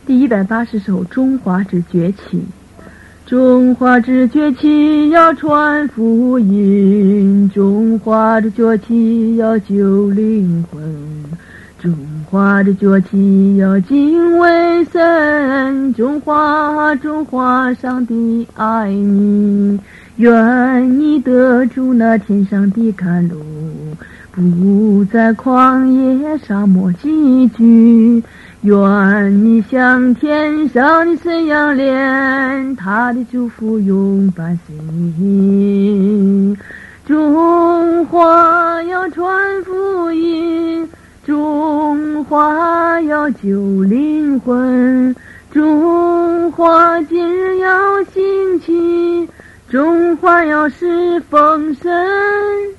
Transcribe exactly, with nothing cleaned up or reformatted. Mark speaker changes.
Speaker 1: 第一百八十首《中华之崛起》。中华之崛起要传福音，中华之崛起要救灵魂，中华之崛起要敬畏神，中华中华上帝爱你，愿你得住那天上的甘露，不在旷野沙漠寄居，愿你像天上的神样脸，他的祝福永伴随。中华要传福音，中华要救灵魂，中华今日要兴起，中华要是丰盛。